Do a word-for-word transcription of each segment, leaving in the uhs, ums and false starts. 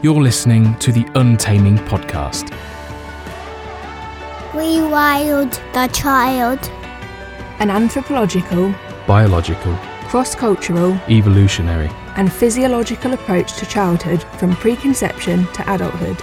You're listening to the Untaming Podcast. Rewild the Child. An anthropological, Biological, cross-cultural, evolutionary, and physiological approach to childhood from preconception to adulthood.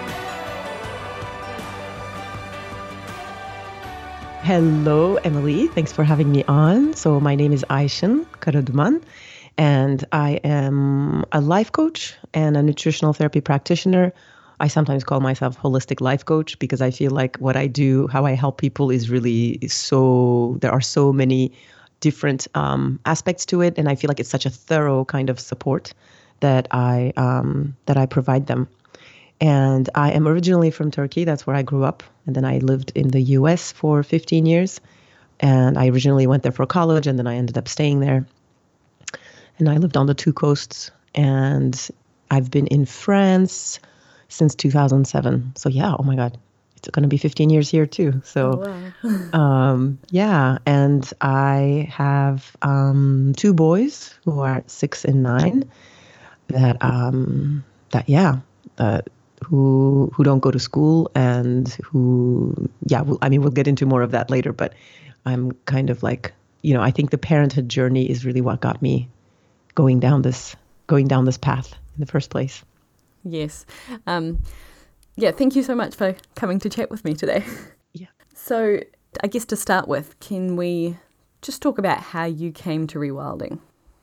Hello, Emily. Thanks for having me on. So my name is Ayşen Karaduman, and I am a life coach and a nutritional therapy practitioner. I sometimes call myself holistic life coach because I feel like what I do, how I help people is really so, there are so many different um, aspects to it. And I feel like it's such a thorough kind of support that I, um, that I provide them. And I am originally from Turkey. That's where I grew up. And then I lived in the U S for fifteen years. And I originally went there for college, and then I ended up staying there. And I lived on the two coasts. And I've been in France since two thousand seven. So yeah, oh my God, it's going to be fifteen years here too. So Oh, wow. um, yeah, and I have um, two boys who are six and nine that, um, that yeah, uh, who who don't go to school and who, yeah, we'll, I mean, we'll get into more of that later, but I'm kind of like, you know, I think the parenthood journey is really what got me going down this going down this path in the first place. Yes. Um, yeah, thank you so much for coming to chat with me today. Yeah. So I guess to start with, can we just talk about how you came to rewilding?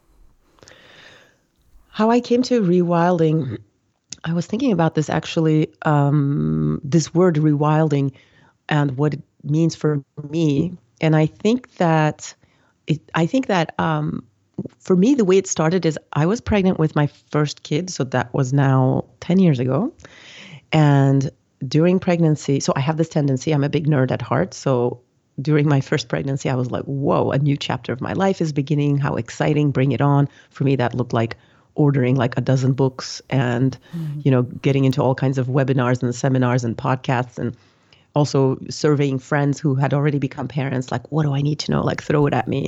How I came to rewilding, I was thinking about this actually, um, this word rewilding and what it means for me. And I think that it, I think that um, for me, the way it started is I was pregnant with my first kid. So that was now ten years ago. And during pregnancy, so I have this tendency, I'm a big nerd at heart. So during my first pregnancy, I was like, whoa, a new chapter of my life is beginning. How exciting, bring it on. For me, that looked like ordering like a dozen books and, mm-hmm. you know, getting into all kinds of webinars and seminars and podcasts, and also surveying friends who had already become parents, like, what do I need to know? Like, throw it at me.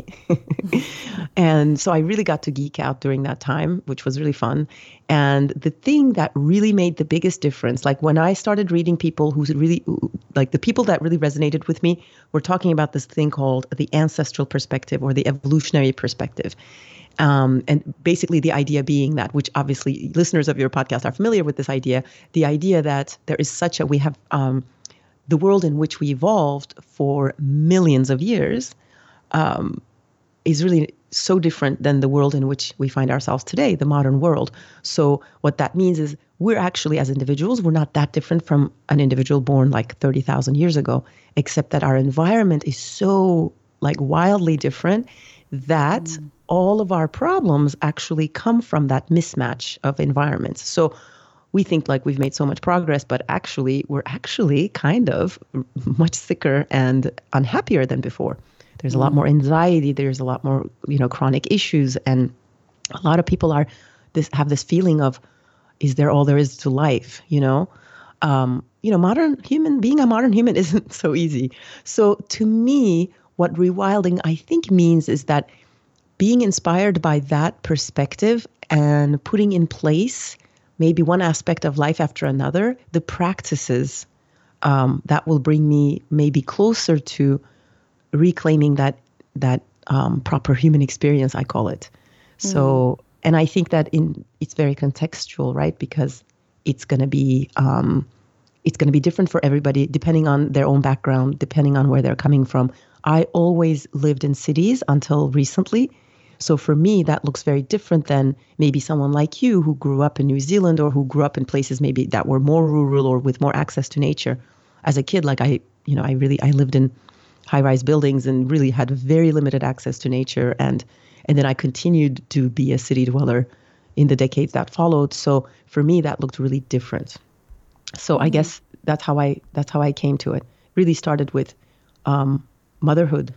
And so I really got to geek out during that time, which was really fun. And the thing that really made the biggest difference, like when I started reading people who's really, like the people that really resonated with me were talking about this thing called the ancestral perspective or the evolutionary perspective. Um, and basically the idea being that, which obviously listeners of your podcast are familiar with this idea, the idea that there is such a, we have, um, the world in which we evolved for millions of years um, is really so different than the world in which we find ourselves today, the modern world. So what that means is we're actually, as individuals, we're not that different from an individual born like thirty thousand years ago, except that our environment is so like wildly different that mm. all of our problems actually come from that mismatch of environments. So we think like we've made so much progress, but actually we're actually kind of much sicker and unhappier than before. There's a lot more anxiety. There's a lot more, you know, chronic issues. And a lot of people are this have this feeling of, is there all there is to life? You know, um, you know, modern human being a modern human isn't so easy. So to me, what rewilding I think means is that being inspired by that perspective and putting in place maybe one aspect of life after another, the practices um, that will bring me maybe closer to reclaiming that that um, proper human experience, I call it. Mm. So, and I think that in it's very contextual, right? Because it's going to be um, it's going to be different for everybody, depending on their own background, depending on where they're coming from. I always lived in cities until recently. So for me, that looks very different than maybe someone like you who grew up in New Zealand or who grew up in places maybe that were more rural or with more access to nature. As a kid, like I, you know, I really, I lived in high-rise buildings and really had very limited access to nature. And, and then I continued to be a city dweller in the decades that followed. So for me, that looked really different. So mm-hmm. I guess that's how I, that's how I came to it. Really started with um, motherhood.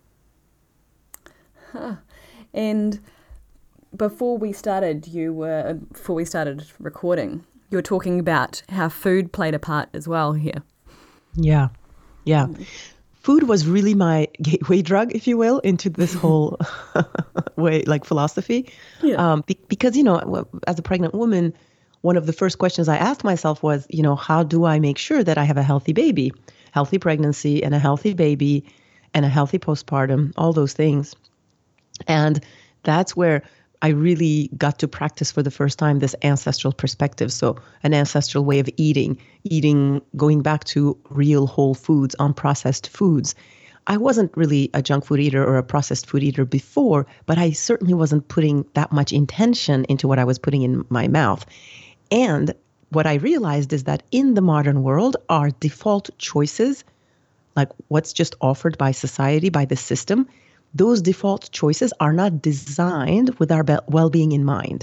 Huh. And before we started, you were before we started recording, you were talking about how food played a part as well here. Yeah, yeah. Mm. Food was really my gateway drug, if you will, into this whole way, like philosophy. Yeah. Um, be- because you know, as a pregnant woman, one of the first questions I asked myself was, you know, how do I make sure that I have a healthy baby, healthy pregnancy and a healthy baby and a healthy postpartum, all those things. And that's where I really got to practice for the first time this ancestral perspective. So an ancestral way of eating, eating, going back to real whole foods, unprocessed foods. I wasn't really a junk food eater or a processed food eater before, but I certainly wasn't putting that much intention into what I was putting in my mouth. And what I realized is that in the modern world, our default choices, like what's just offered by society, by the system, those default choices are not designed with our be- well-being in mind.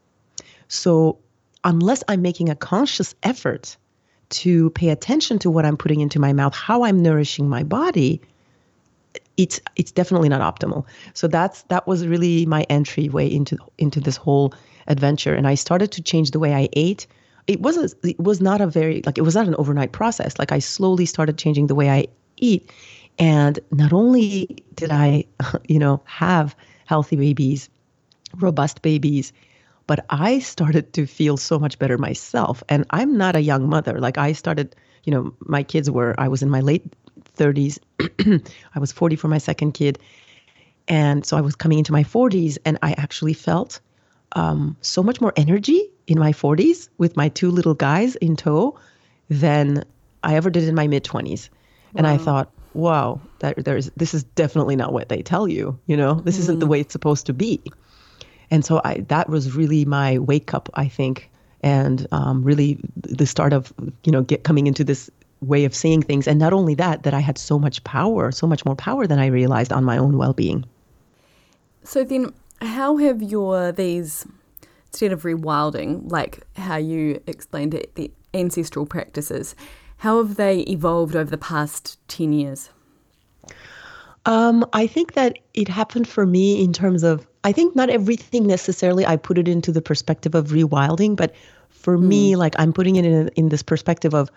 So unless I'm making a conscious effort to pay attention to what I'm putting into my mouth, how I'm nourishing my body, it's it's definitely not optimal. So that's that was really my entryway into into this whole adventure. And I started to change the way I ate. It was a, it was not a very like it was not an overnight process. Like I slowly started changing the way I eat. And not only did I, you know, have healthy babies, robust babies, but I started to feel so much better myself. And I'm not a young mother. Like I started, you know, my kids were, I was in my late thirties. I was forty for my second kid. And so I was coming into my forties, and I actually felt um, so much more energy in my forties with my two little guys in tow than I ever did in my mid twenties. Wow. And I thought, wow, that there's this is definitely not what they tell you. You know, this mm. isn't the way it's supposed to be. And so I that was really my wake up, I think, and um, really the start of, you know, get coming into this way of seeing things. And not only that, that I had so much power, so much more power than I realized on my own well-being. So then how have your, these, instead of rewilding, like how you explained it, the ancestral practices, how have they evolved over the past ten years? Um, I think that it happened for me in terms of, I think not everything necessarily I put it into the perspective of rewilding, but for mm. me, like I'm putting it in, in this perspective of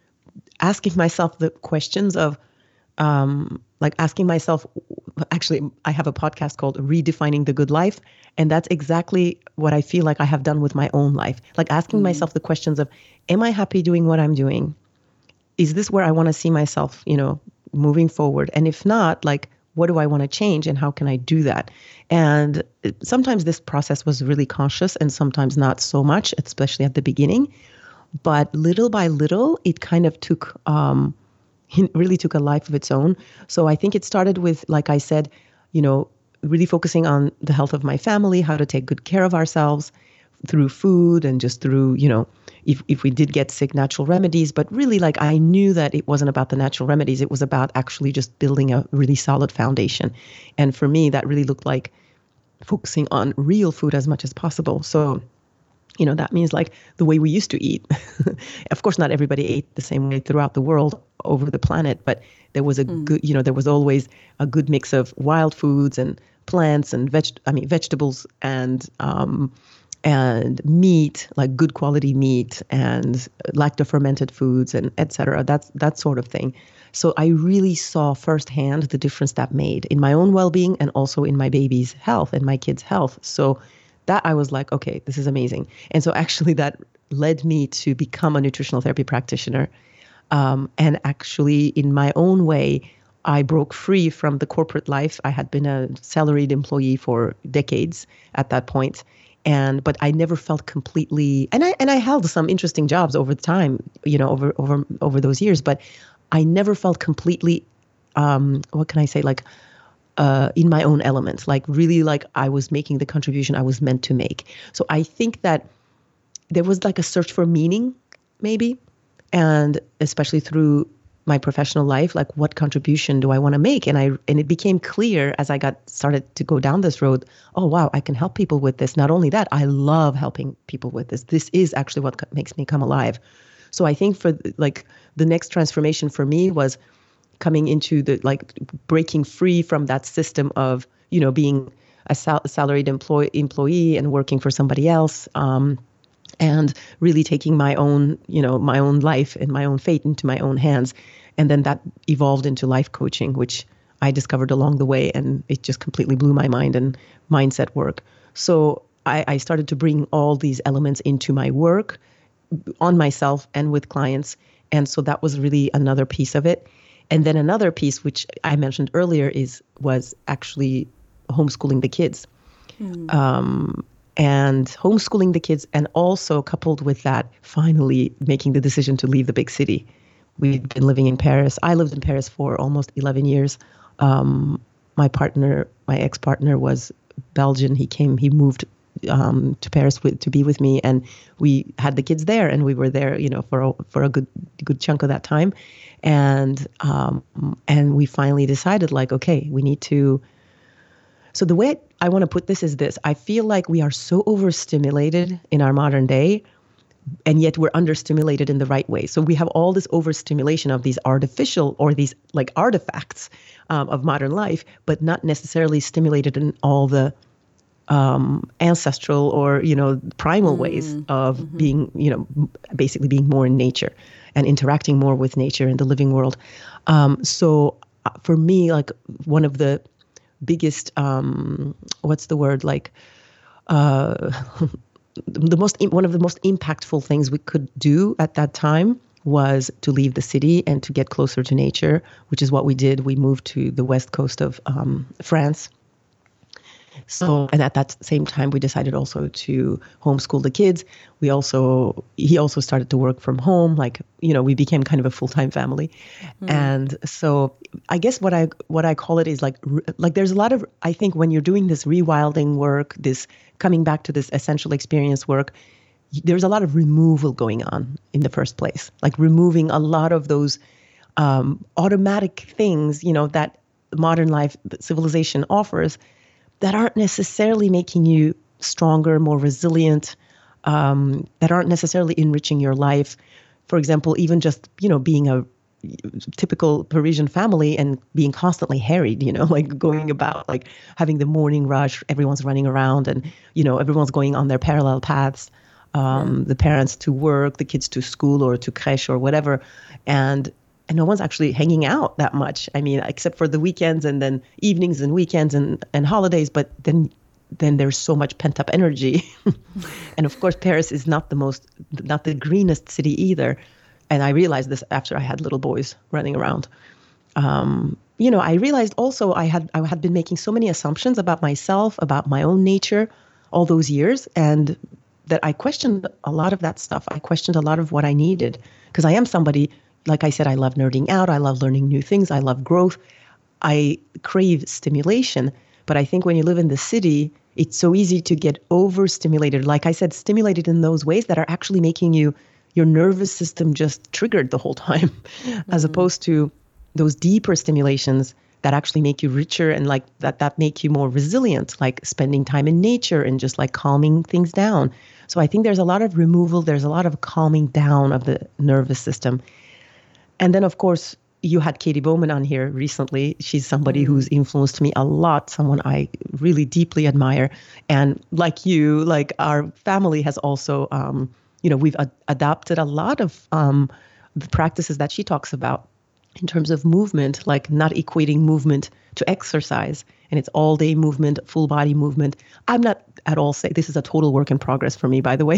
asking myself the questions of, um, like asking myself, actually, I have a podcast called Redefining the Good Life. And that's exactly what I feel like I have done with my own life. Like asking mm. myself the questions of, am I happy doing what I'm doing? Is this where I want to see myself, you know, moving forward? And if not, like, what do I want to change and how can I do that? And sometimes this process was really conscious and sometimes not so much, especially at the beginning. But little by little, it kind of took, um, it really took a life of its own. So I think it started with, like I said, you know, really focusing on the health of my family, how to take good care of ourselves through food and just through, you know, if, if we did get sick, natural remedies. But really, like, I knew that it wasn't about the natural remedies. It was about actually just building a really solid foundation. And for me, that really looked like focusing on real food as much as possible. So, you know, that means like the way we used to eat. Of course, not everybody ate the same way throughout the world over the planet, but there was a mm. good, you know, there was always a good mix of wild foods and plants and veg, I mean, vegetables and, um, and meat, like good quality meat and lacto-fermented foods and et cetera, that's, that sort of thing. So I really saw firsthand the difference that made in my own well-being and also in my baby's health and my kids' health. So that I was like, okay, this is amazing. And so actually that led me to become a nutritional therapy practitioner. Um, and actually in my own way, I broke free from the corporate life. I had been a salaried employee for decades at that point. And, but I never felt completely, and I, and I held some interesting jobs over the time, you know, over, over, over those years, but I never felt completely, um, what can I say? Like, Uh, in my own element, like really like I was making the contribution I was meant to make. So I think that there was like a search for meaning maybe, and especially through my professional life, like what contribution do I want to make? And I and it became clear as I got started to go down this road, oh wow, I can help people with this. Not only that, I love helping people with this. This is actually what makes me come alive. So I think for like the next transformation for me was coming into the, like breaking free from that system of, you know, being a sal- salaried employee employee and working for somebody else, um, and really taking my own, you know, my own life and my own fate into my own hands. And then that evolved into life coaching, which I discovered along the way, and it just completely blew my mind, and mindset work. So I, I started to bring all these elements into my work, on myself and with clients. And so that was really another piece of it. And then another piece, which I mentioned earlier, is was actually homeschooling the kids. Mm. Um, and homeschooling the kids, and also coupled with that, finally making the decision to leave the big city. We've been living in Paris. I lived in Paris for almost eleven years. Um, my partner, my ex-partner was Belgian. He came, he moved um, to Paris with, to be with me, and we had the kids there, and we were there, you know, for a, for a good good chunk of that time. And um, and we finally decided, like, okay, we need to. So the way I want to put this is this: I feel like we are so overstimulated in our modern day, and yet we're understimulated in the right way. So we have all this overstimulation of these artificial or these like artifacts um, of modern life, but not necessarily stimulated in all the um, ancestral or, you know, primal mm. ways of mm-hmm. being, you know, basically being more in nature and interacting more with nature in the living world. Um, so uh, for me, like one of the biggest, um, what's the word, like, uh, the most one of the most impactful things we could do at that time was to leave the city and to get closer to nature, which is what we did. We moved to the west coast of um, France. So, and at that same time, we decided also to homeschool the kids. We also, he also started to work from home. Like, you know, we became kind of a full-time family. Mm. And so I guess what I, what I call it is like, like there's a lot of, I think when you're doing this rewilding work, this coming back to this essential experience work, there's a lot of removal going on in the first place, like removing a lot of those um, automatic things, you know, that modern life, civilization offers, that aren't necessarily making you stronger, more resilient, um, that aren't necessarily enriching your life. For example, even just, you know, being a typical Parisian family and being constantly harried, you know, like going about, like having the morning rush, everyone's running around and, you know, everyone's going on their parallel paths, um, yeah. the parents to work, the kids to school or to creche or whatever. And And no one's actually hanging out that much. I mean, except for the weekends and then evenings and weekends and, and holidays. But then then there's so much pent up energy. And of course, Paris is not the most, not the greenest city either. And I realized this after I had little boys running around. Um, you know, I realized also I had I had been making so many assumptions about myself, about my own nature all those years. And that I questioned a lot of that stuff. I questioned a lot of what I needed. Because I am somebody, like I said, I love nerding out. I love learning new things. I love growth. I crave stimulation. But I think when you live in the city, it's so easy to get overstimulated. Like I said, stimulated in those ways that are actually making you, your nervous system just triggered the whole time, mm-hmm. as opposed to those deeper stimulations that actually make you richer and like that, that make you more resilient, like spending time in nature and just like calming things down. So I think there's a lot of removal. There's a lot of calming down of the nervous system. And then, of course, you had Katie Bowman on here recently. She's somebody who's influenced me a lot, someone I really deeply admire. And like you, like our family has also, um, you know, we've ad- adopted a lot of um, the practices that she talks about in terms of movement, like not equating movement to exercise. And it's all day movement, full body movement. I'm not at all saying this is a total work in progress for me, by the way.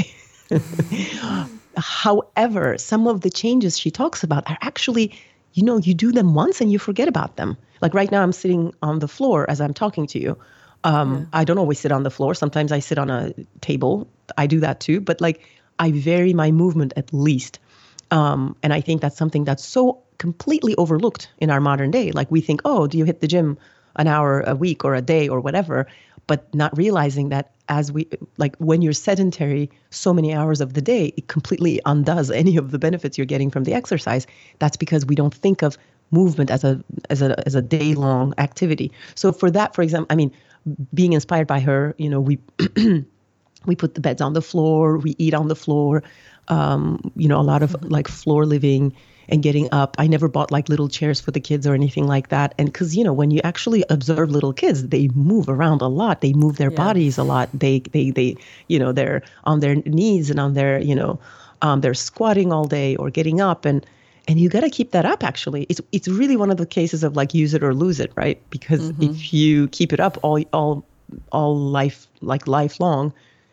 However, some of the changes she talks about are actually, you know, you do them once and you forget about them. Like right now I'm sitting on the floor as I'm talking to you. Um, yeah. I don't always sit on the floor. Sometimes I sit on a table. I do that too. But like I vary my movement at least. Um, and I think that's something that's so completely overlooked in our modern day. Like we think, oh, do you hit the gym an hour a week or a day or whatever? But not realizing that as we, like when you're sedentary so many hours of the day, it completely undoes any of the benefits you're getting from the exercise. That's because we don't think of movement as a as a as a day-long activity. So for that, for example, I mean, being inspired by her, you know, we we put the beds on the floor, we eat on the floor, um, you know, a lot of like floor living and getting up. I never bought like little chairs for the kids or anything like that. And because, you know, when you actually observe little kids, they move around a lot. They move their yeah. bodies a lot. They, they, they, you know, they're on their knees and on their, you know, um, they're squatting all day or getting up. And, and you got to keep that up, actually. It's, it's really one of the cases of like use it or lose it, right? Because mm-hmm. if you keep it up all, all, all life, like lifelong,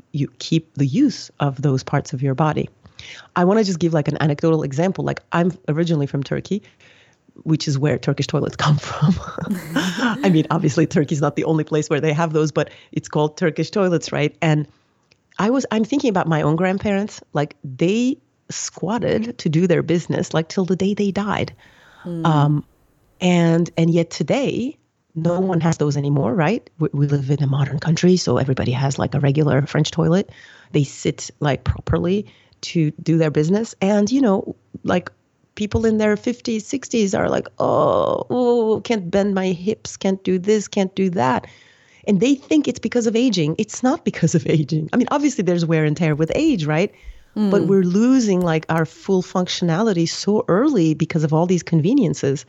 you keep the use of those parts of your body. I want to just give like an anecdotal example. Like I'm originally from Turkey, which is where Turkish toilets come from. I mean, obviously Turkey is not the only place where they have those, but it's called Turkish toilets, right? And I was, I'm thinking about my own grandparents. Like they squatted to do their business like till the day they died. Mm. Um, and, and yet today, no one has those anymore, right? We, we live in a modern country, so everybody has like a regular French toilet. They sit like properly to do their business. And, you know, like people in their fifties, sixties are like, oh, oh, can't bend my hips, can't do this, can't do that. And they think it's because of aging. It's not because of aging. I mean, obviously there's wear and tear with age, right? Mm. But we're losing like our full functionality so early because of all these conveniences.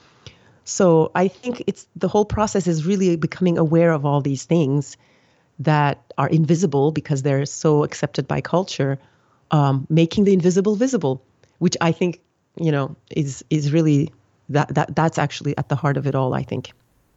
So I think it's the whole process is really becoming aware of all these things that are invisible because they're so accepted by culture, um, making the invisible visible, which I think, you know, is is really that that that's actually at the heart of it all, I think.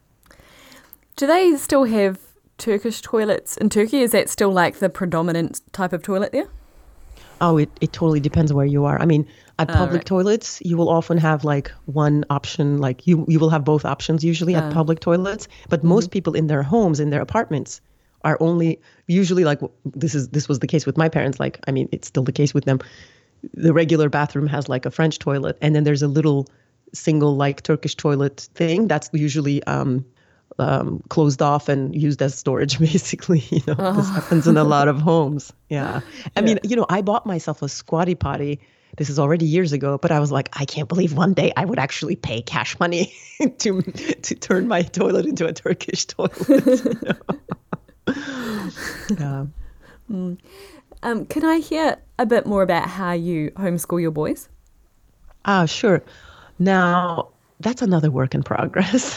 Do they still have Turkish toilets in Turkey? Is that still like the predominant type of toilet there? Oh, it, it totally depends where you are. I mean, at Oh, public right. toilets, you will often have like one option, like you, you will have both options usually at Oh. public toilets. But most people in their homes, in their apartments, are only usually like this is this was the case with my parents. Like, I mean, it's still the case with them. The regular bathroom has like a French toilet, and then there's a little single like Turkish toilet thing that's usually um, um, closed off and used as storage, basically. You know, this happens in a lot of homes. Yeah. I mean, you know, I bought myself a squatty potty. This is already years ago, but I was like, I can't believe one day I would actually pay cash money to to turn my toilet into a Turkish toilet. You know? Yeah. Um, can I hear a bit more about how you homeschool your boys? Ah, sure. Now, that's another work in progress.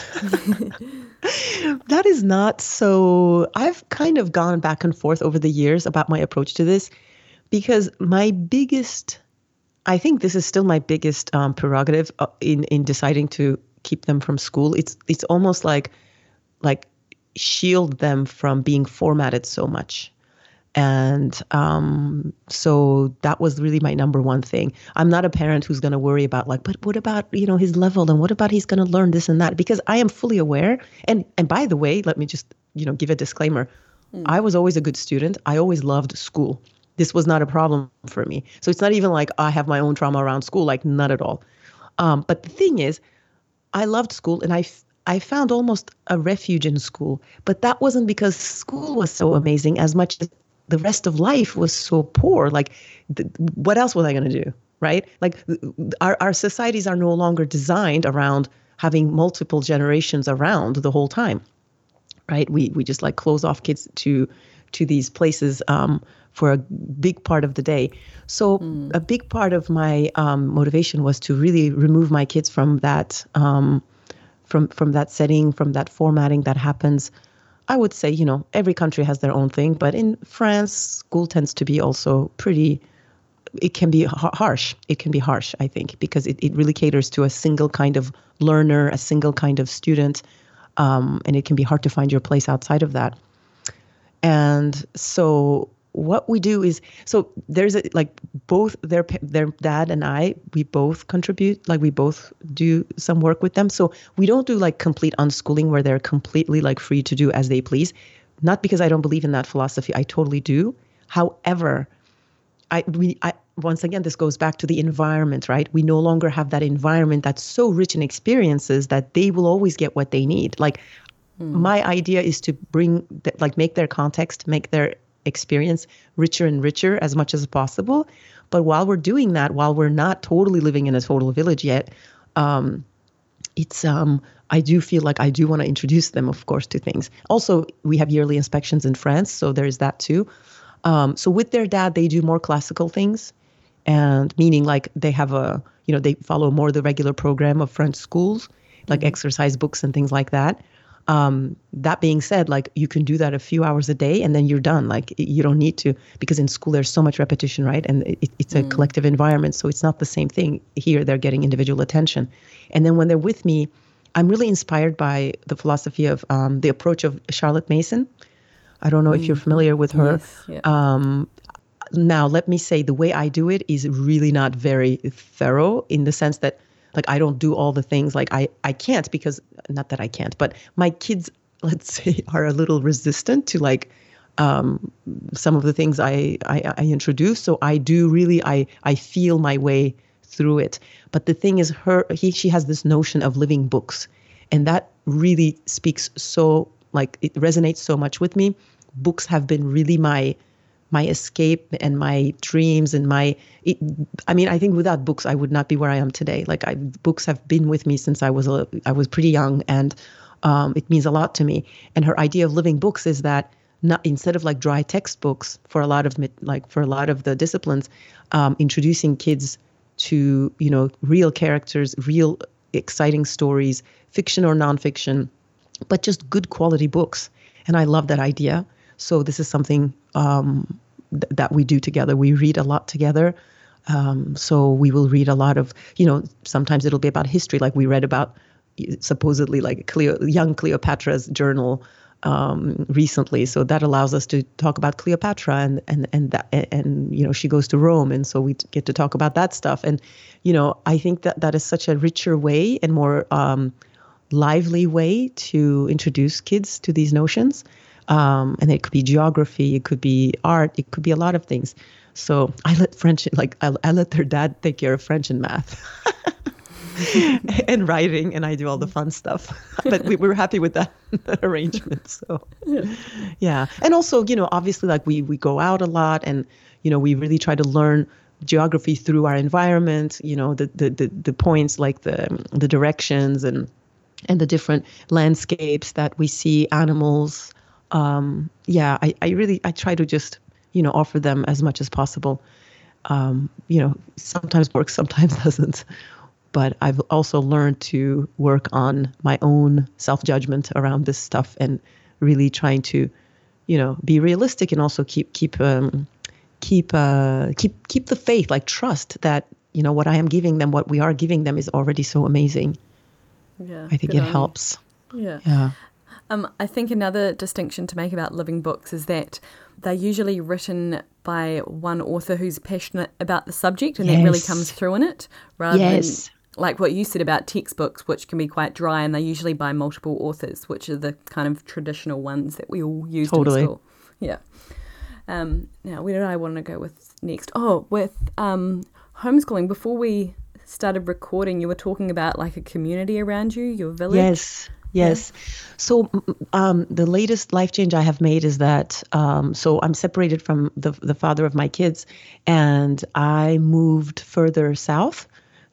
That is not so, I've kind of gone back and forth over the years about my approach to this because my biggest, I think this is still my biggest um, prerogative uh, in, in deciding to keep them from school. It's, it's almost like, like shield them from being formatted so much. And um, so that was really my number one thing. I'm not a parent who's going to worry about like, but what about, you know, his level and what about he's going to learn this and that? Because I am fully aware. And and by the way, let me just, you know, give a disclaimer. Mm. I was always a good student. I always loved school. This was not a problem for me. So it's not even like I have my own trauma around school, like not at all. Um, but the thing is, I loved school and I I found almost a refuge in school. But that wasn't because school was so amazing as much as the rest of life was so poor. Like, th- what else was I going to do, right? Like, th- our, our societies are no longer designed around having multiple generations around the whole time, right? We we just like close off kids to to these places um, for a big part of the day. So mm. a big part of my um, motivation was to really remove my kids from that um, from from that setting, from that formatting that happens. I would say, you know, every country has their own thing, but in France, school tends to be also pretty, it can be ha- harsh. It can be harsh, I think, because it, it really caters to a single kind of learner, a single kind of student, um, and it can be hard to find your place outside of that. And so what we do is, so there's a, like both their their dad and I, we both contribute, like we both do some work with them. So we don't do like complete unschooling where they're completely like free to do as they please. Not because I don't believe in that philosophy. I totally do. However, I we I once again, this goes back to the environment, right? We no longer have that environment that's so rich in experiences that they will always get what they need. Like mm. my idea is to bring, the, like make their context, make their experience richer and richer as much as possible. But while we're doing that, while we're not totally living in a total village yet, um, it's um, I do feel like I do want to introduce them, of course, to things. Also, we have yearly inspections in France, so there's that too. Um, so with their dad, they do more classical things, and meaning like they have a, you know, they follow more the regular program of French schools, like mm-hmm. exercise books and things like that. Um, that being said, like you can do that a few hours a day and then you're done. Like you don't need to, because in school there's so much repetition, right? And it, it's a mm. collective environment. So it's not the same thing. Here they're getting individual attention. And then when they're with me, I'm really inspired by the philosophy of um, the approach of Charlotte Mason, I don't know if you're familiar with her. Yes, yeah. Um, now, let me say the way I do it is really not very thorough in the sense that, like, I don't do all the things. Like, I, I can't because, not that I can't, but my kids, let's say, are a little resistant to, like, um, some of the things I, I, I introduce. So I do really, I, I feel my way through it. But the thing is, her, he, she has this notion of living books. And that really speaks so, like, it resonates so much with me. Books have been really my my escape and my dreams and my, it, I mean, I think without books, I would not be where I am today. Like I, books have been with me since I was, a, I was pretty young, and um, it means a lot to me. And her idea of living books is that not, instead of like dry textbooks for a lot of, like for a lot of the disciplines, um, introducing kids to, you know, real characters, real exciting stories, fiction or nonfiction, but just good quality books. And I love that idea. So this is something um, th- that we do together. We read a lot together. Um, so we will read a lot of, you know, sometimes it'll be about history. Like we read about supposedly like Cleo, young Cleopatra's journal um, recently. So that allows us to talk about Cleopatra and, and, and, that, and, and, you know, she goes to Rome. And so we get to talk about that stuff. And, you know, I think that that is such a richer way and more um, lively way to introduce kids to these notions. Um, and it could be geography, it could be art, it could be a lot of things. So I let French, like I, I let their dad take care of French and math and writing, and I do all the fun stuff. But we were happy with that, that arrangement. So yeah. yeah. And also, you know, obviously like we, we go out a lot and, you know, we really try to learn geography through our environment, you know, the, the, the, the points like the, the directions and, and the different landscapes that we see, animals. Um, yeah, I, I really, I try to just, you know, offer them as much as possible. Um, you know, sometimes works, sometimes doesn't. But I've also learned to work on my own self-judgment around this stuff and really trying to, you know, be realistic and also keep, keep, um, keep, uh, keep, keep the faith, like trust that, you know, what I am giving them, what we are giving them is already so amazing. Yeah. I think it helps. Yeah. Yeah. Um, I think another distinction to make about living books is that they're usually written by one author who's passionate about the subject, and yes. that really comes through in it, rather yes. than like what you said about textbooks, which can be quite dry, and they're usually by multiple authors, which are the kind of traditional ones that we all use totally. in school. Yeah. Um, now, where did I want to go with next? Oh, with um, homeschooling. Before we started recording, you were talking about like a community around you, your village. Yes. Yes. Yeah. So um, the latest life change I have made is that, um, so I'm separated from the the father of my kids, and I moved further south.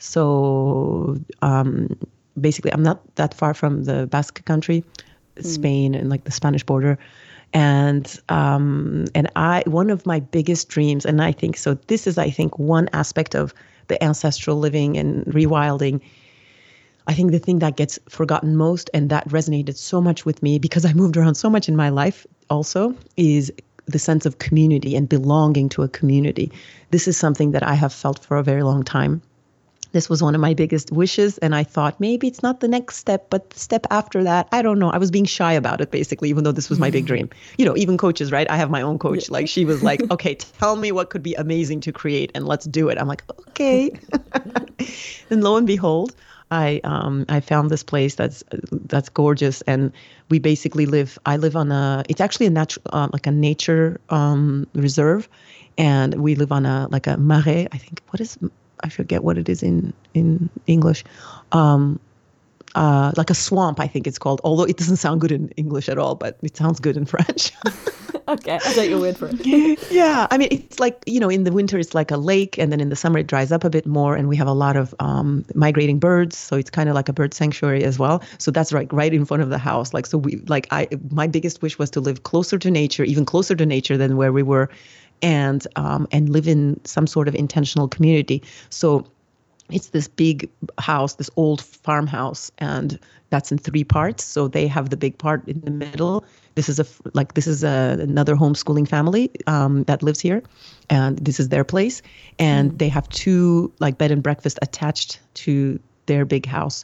So um, basically, I'm not that far from the Basque country, mm. Spain, and like the Spanish border. And um, and I one of my biggest dreams, and I think so. This is, I think, one aspect of the ancestral living and rewilding. I think the thing that gets forgotten most, and that resonated so much with me because I moved around so much in my life also, is the sense of community and belonging to a community. This is something that I have felt for a very long time. This was one of my biggest wishes, and I thought maybe it's not the next step, but the step after that, I don't know. I was being shy about it, basically, even though this was my big dream. You know, even coaches, right? I have my own coach. Like, she was like, okay, tell me what could be amazing to create, and let's do it. I'm like, okay. And lo and behold, I um I found this place that's that's gorgeous, and we basically live. I live on a. It's actually a natural uh, like a nature um reserve, and we live on a like a marais. I think what is I forget what it is in in English, um, uh like a swamp. I think it's called. Although it doesn't sound good in English at all, but it sounds good in French. Okay, I'll take your word for it. Yeah, I mean, it's like, you know, in the winter it's like a lake, and then in the summer it dries up a bit more, and we have a lot of um, migrating birds, so it's kind of like a bird sanctuary as well. So that's right, right in front of the house. Like, so we, like, I, my biggest wish was to live closer to nature, even closer to nature than where we were, and um, and live in some sort of intentional community. So it's this big house, this old farmhouse, and that's in three parts. So they have the big part in the middle. This is a like this is a, another homeschooling family um, that lives here, and this is their place. And mm. they have two like bed and breakfast attached to their big house.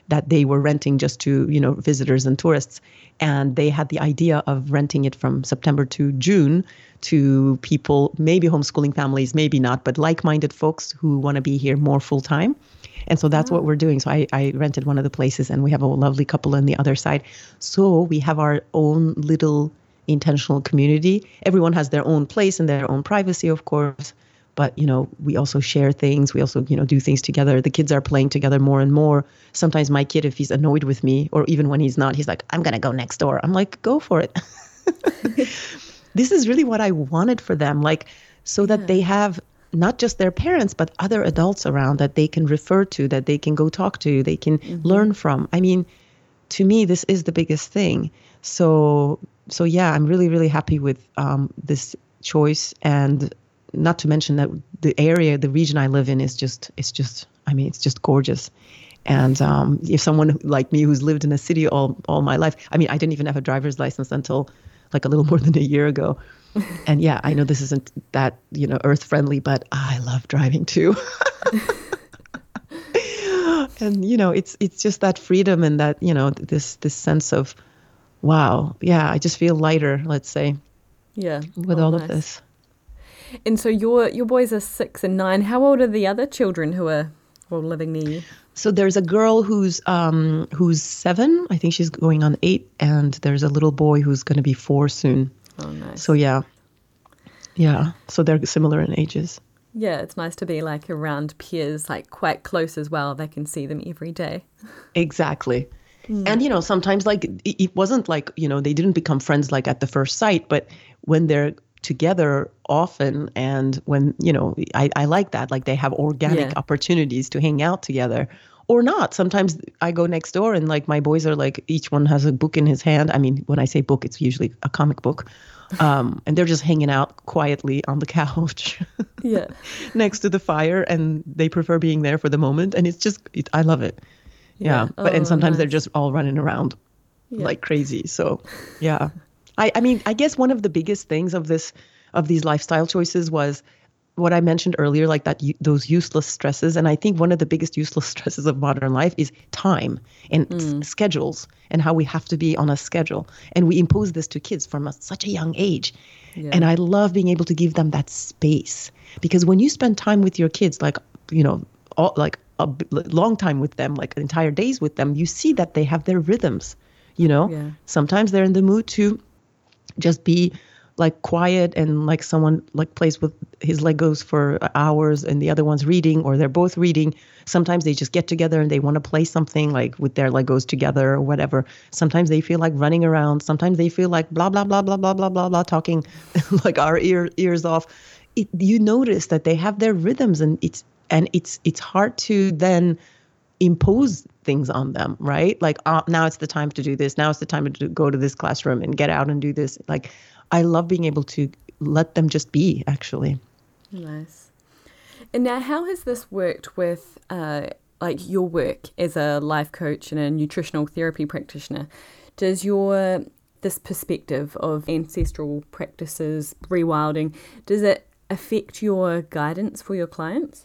that they were renting just to, you know, visitors and tourists. And they had the idea of renting it from September to June to people, maybe homeschooling families, maybe not, but like-minded folks who want to be here more full-time. And so that's oh. what we're doing. So I, I rented one of the places, and we have a lovely couple on the other side. So we have our own little intentional community. Everyone has their own place and their own privacy, of course. But, you know, we also share things. We also, you know, do things together. The kids are playing together more and more. Sometimes my kid, if he's annoyed with me, or even when he's not, he's like, I'm going to go next door. I'm like, go for it. This is really what I wanted for them. Like, so that yeah. they have not just their parents, but other adults around that they can refer to, that they can go talk to, they can mm-hmm. learn from. I mean, to me, this is the biggest thing. So, so yeah, I'm really, really happy with um, this choice. And not to mention that the area, the region I live in is just, it's just, I mean, it's just gorgeous. And um, if someone like me who's lived in a city all, all my life, I mean, I didn't even have a driver's license until like a little more than a year ago. And yeah, I know this isn't that, you know, earth friendly, but I love driving too. And, you know, it's, it's just that freedom and that, you know, this, this sense of, wow, yeah, I just feel lighter, let's say. Yeah. With oh, all nice. of this. And so your, your boys are six and nine. How old are the other children who are well, living near you? So there's a girl who's um, who's seven. I think she's going on eight. And there's a little boy who's going to be four soon. Oh, nice. So, yeah. Yeah. So they're similar in ages. Yeah, it's nice to be like around peers, like quite close as well. They can see them every day. Exactly. Mm. And, you know, sometimes like it, it wasn't like, you know, they didn't become friends like at the first sight. But when they're together often, and when, you know, I, I like that, like they have organic yeah. opportunities to hang out together or not. Sometimes I go next door and like my boys are like, each one has a book in his hand. I mean, when I say book, it's usually a comic book. Um, and they're just hanging out quietly on the couch yeah. next to the fire, and they prefer being there for the moment. And it's just, it, I love it. Yeah. yeah. But, oh, and sometimes nice. They're just all running around yeah. like crazy. So yeah. I, I mean, I guess one of the biggest things of this, of these lifestyle choices was what I mentioned earlier, like that, those useless stresses. And I think one of the biggest useless stresses of modern life is time and mm. s- schedules and how we have to be on a schedule. And we impose this to kids from a, such a young age. Yeah. And I love being able to give them that space, because when you spend time with your kids, like, you know, all, like a b- long time with them, like entire days with them, you see that they have their rhythms, you know, yeah. sometimes they're in the mood to just be like quiet and like someone like plays with his Legos for hours and the other one's reading, or they're both reading. Sometimes they just get together and they want to play something like with their Legos together or whatever. Sometimes they feel like running around. Sometimes they feel like blah, blah, blah, blah, blah, blah, blah, blah, talking like our ear, ears off. It, you notice that they have their rhythms, and it's, and it's, it's hard to then impose things on them, right? Like, uh, now it's the time to do this. Now it's the time to do, go to this classroom and get out and do this. Like, I love being able to let them just be, actually. Nice. And now, how has this worked with, uh, like, your work as a life coach and a nutritional therapy practitioner? Does your, this perspective of ancestral practices, rewilding, does it affect your guidance for your clients?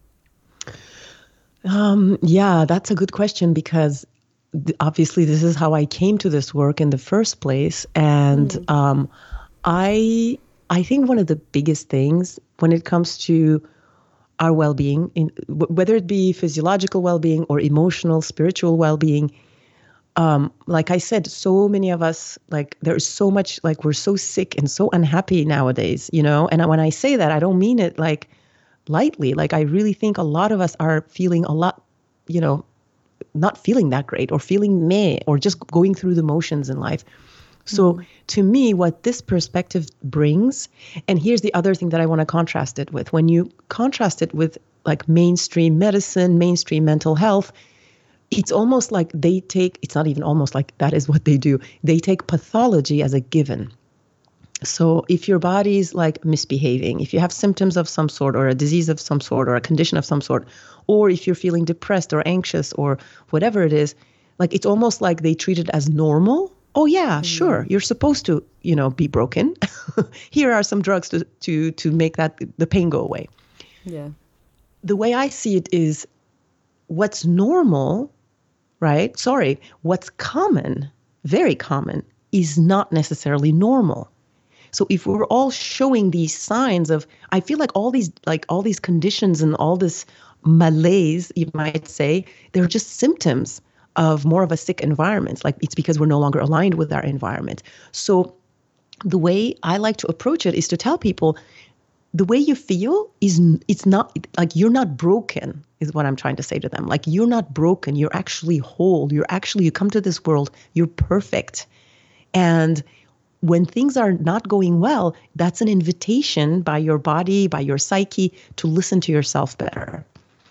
Um, yeah, that's a good question, because th- obviously this is how I came to this work in the first place. And mm. um, I I think one of the biggest things when it comes to our well-being, in, w- whether it be physiological well-being or emotional, spiritual well-being, um, like I said, so many of us, like there's so much, like we're so sick and so unhappy nowadays, you know? And when I say that, I don't mean it like lightly. Like, I really think a lot of us are feeling a lot, you know, not feeling that great, or feeling meh, or just going through the motions in life. So mm. to me, what this perspective brings, and here's the other thing that I want to contrast it with. When you contrast it with like mainstream medicine, mainstream mental health, it's almost like they take, it's not even almost like that is what they do. They take pathology as a given. So if your body's like misbehaving, if you have symptoms of some sort, or a disease of some sort, or a condition of some sort, or if you're feeling depressed or anxious or whatever it is, like it's almost like they treat it as normal. Oh yeah, mm. sure, you're supposed to, you know, be broken. Here are some drugs to to to make that the pain go away. Yeah. The way I see it is, what's normal right? Sorry, what's common, very common, is not necessarily normal. So if we're all showing these signs of, I feel like all these, like all these conditions and all this malaise, you might say, they're just symptoms of more of a sick environment. Like it's because we're no longer aligned with our environment. So the way I like to approach it is to tell people the way you feel is, it's not like you're not broken is what I'm trying to say to them. Like you're not broken. You're actually whole. You're actually, you come to this world, you're perfect. And when things are not going well, that's an invitation by your body, by your psyche to listen to yourself better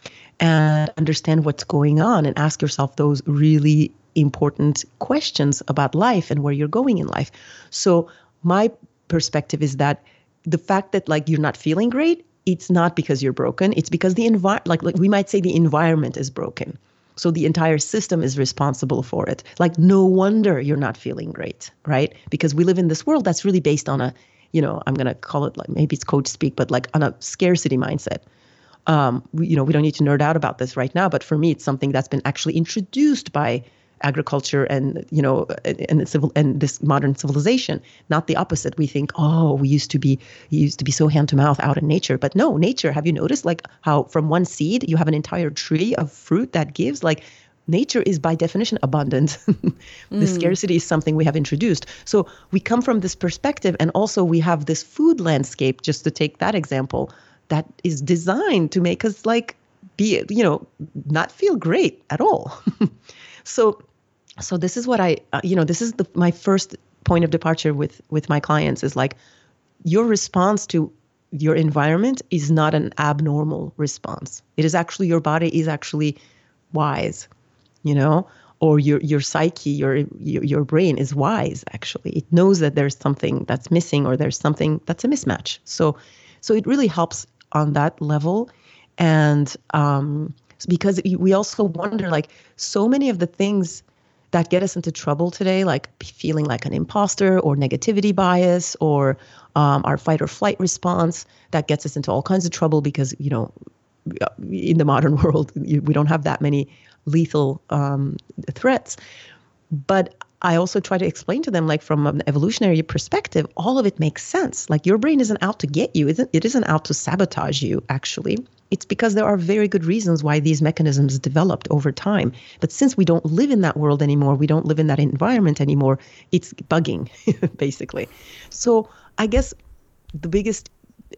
and understand what's going on and ask yourself those really important questions about life and where you're going in life. So my perspective is that the fact that like you're not feeling great, it's not because you're broken. It's because the envi- like, like we might say the environment is broken. So the entire system is responsible for it. Like no wonder you're not feeling great, right? Because we live in this world that's really based on a, you know, I'm going to call it like, maybe it's coach speak, but like on a scarcity mindset. Um, we, you know, we don't need to nerd out about this right now, but for me, it's something that's been actually introduced by agriculture and, you know, and, and civil and this modern civilization, not the opposite. We think, oh, we used to be, used to be so hand to mouth out in nature, but no, nature, have you noticed like how from one seed, you have an entire tree of fruit that gives like nature is by definition abundant. The mm. scarcity is something we have introduced. So we come from this perspective. And also we have this food landscape, just to take that example, that is designed to make us like be, you know, not feel great at all. So, so this is what I, uh, you know, this is the, my first point of departure with, with my clients is like, your response to your environment is not an abnormal response. It is actually, your body is actually wise, you know, or your, your psyche, your, your, your brain is wise. Actually, it knows that there's something that's missing or there's something that's a mismatch. So, so it really helps on that level. And, um, because we also wonder, like, so many of the things that get us into trouble today, like feeling like an imposter or negativity bias or um, our fight or flight response, that gets us into all kinds of trouble because, you know, in the modern world, we don't have that many lethal um, threats. But I also try to explain to them, like from an evolutionary perspective, all of it makes sense. Like your brain isn't out to get you. It isn't out to sabotage you, actually. It's because there are very good reasons why these mechanisms developed over time. But since we don't live in that world anymore, we don't live in that environment anymore, it's bugging, basically. So I guess the biggest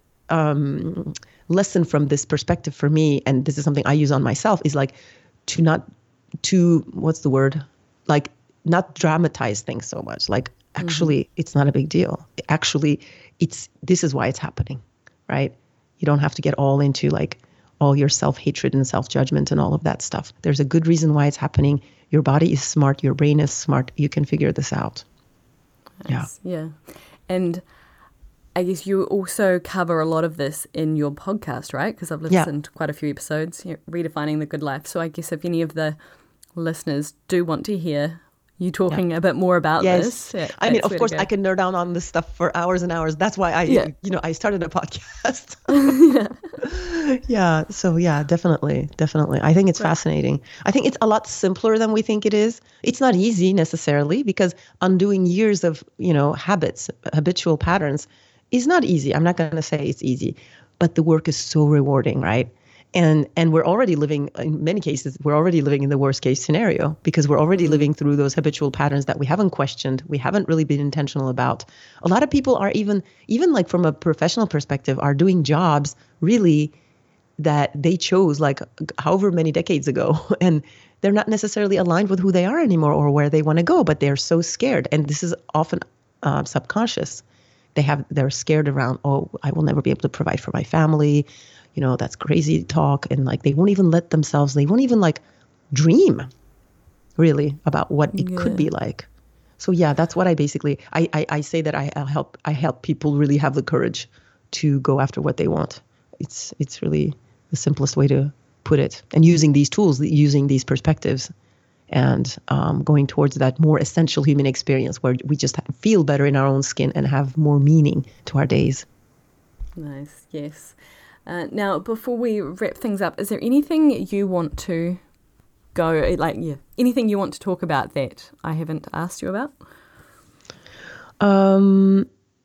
um, lesson from this perspective for me, and this is something I use on myself, is like to not, to, what's the word? Like, not dramatize things so much. Like, actually, mm-hmm. it's not a big deal. Actually, it's, this is why it's happening, right? You don't have to get all into like all your self-hatred and self-judgment and all of that stuff. There's a good reason why it's happening. Your body is smart. Your brain is smart. You can figure this out. Nice. Yeah. Yeah. And I guess you also cover a lot of this in your podcast, right? Because I've listened yeah. to quite a few episodes, you know, Redefining the Good Life. So I guess if any of the listeners do want to hear you talking yeah. a bit more about yes. this. Yeah, I mean, of course, I can nerd down on this stuff for hours and hours. That's why I, yeah. you know, I started a podcast. yeah. yeah. So yeah, definitely, definitely. I think it's right. fascinating. I think it's a lot simpler than we think it is. It's not easy necessarily because undoing years of, you know, habits, habitual patterns is not easy. I'm not going to say it's easy, but the work is so rewarding, right? And and we're already living, in many cases, we're already living in the worst case scenario because we're already living through those habitual patterns that we haven't questioned, we haven't really been intentional about. A lot of people are even, even like from a professional perspective, are doing jobs really that they chose like however many decades ago. And they're not necessarily aligned with who they are anymore or where they want to go, but they're so scared. And this is often uh, subconscious. They have, they're scared around, oh, I will never be able to provide for my family. You know, that's crazy talk. And like, they won't even let themselves, they won't even like dream really about what it yeah. could be like. So yeah, that's what I basically, I, I, I say that I I'll help, I help people really have the courage to go after what they want. It's, it's really the simplest way to put it. And using these tools, using these perspectives and um, going towards that more essential human experience where we just feel better in our own skin and have more meaning to our days. Nice. Yes. Uh, now, before we wrap things up, is there anything you want to go, like, yeah, anything you want to talk about that I haven't asked you about? Um,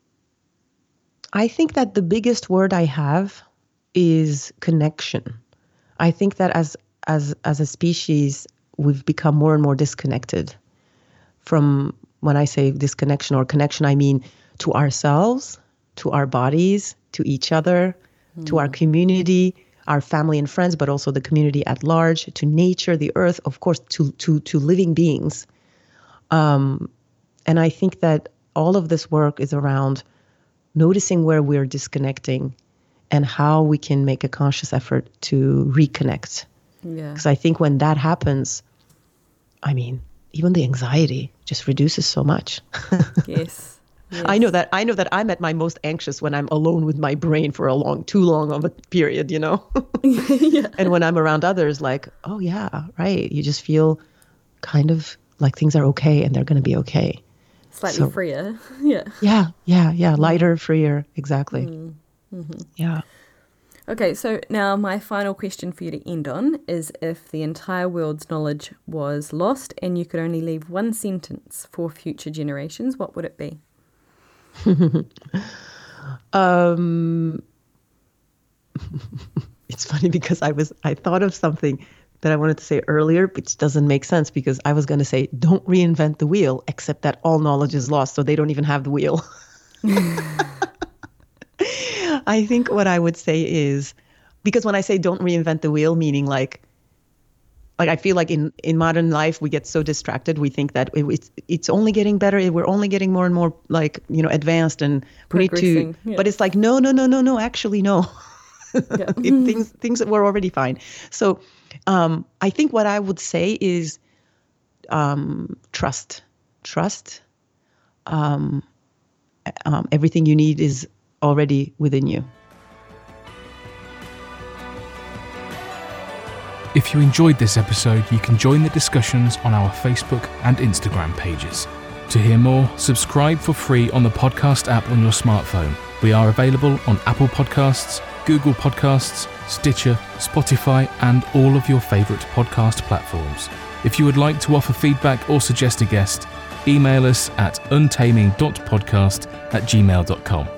I think that the biggest word I have is connection. I think that as as as a species, we've become more and more disconnected from, when I say disconnection or connection, I mean to ourselves, to our bodies, to each other, mm. to our community, our family and friends, but also the community at large, to nature, the earth, of course, to to to living beings. Um, and I think that all of this work is around noticing where we're disconnecting and how we can make a conscious effort to reconnect. Yeah. Because I think when that happens, I mean, even the anxiety just reduces so much. Yes. Yes. I know that I know that I'm at my most anxious when I'm alone with my brain for a long, too long of a period, you know? Yeah. And when I'm around others, like, oh yeah, right. You just feel kind of like things are okay and they're going to be okay. Slightly So- freer. Yeah. Yeah, yeah, yeah. Lighter, freer. Exactly. Mm-hmm. Yeah. Okay, so now my final question for you to end on is, if the entire world's knowledge was lost and you could only leave one sentence for future generations, what would it be? um, it's funny because I was I thought of something that I wanted to say earlier, which doesn't make sense because I was going to say, don't reinvent the wheel, except that all knowledge is lost, so they don't even have the wheel. I think what I would say is, because when I say don't reinvent the wheel, meaning like, like I feel like in, in modern life, we get so distracted. We think that it, it's it's only getting better. We're only getting more and more like, you know, advanced and we need to, Progressing, yeah. but it's like, no, no, no, no, no, actually, no. Yeah. It- things, things that were already fine. So um, I think what I would say is um, trust, trust. Um, um, everything you need is already within you. If you enjoyed this episode, you can join the discussions on our Facebook and Instagram pages. To hear more, subscribe for free on the podcast app on your smartphone. We are available on Apple Podcasts, Google Podcasts, Stitcher, Spotify, and all of your favourite podcast platforms. If you would like to offer feedback or suggest a guest, email us at untaming dot podcast at gmail dot com.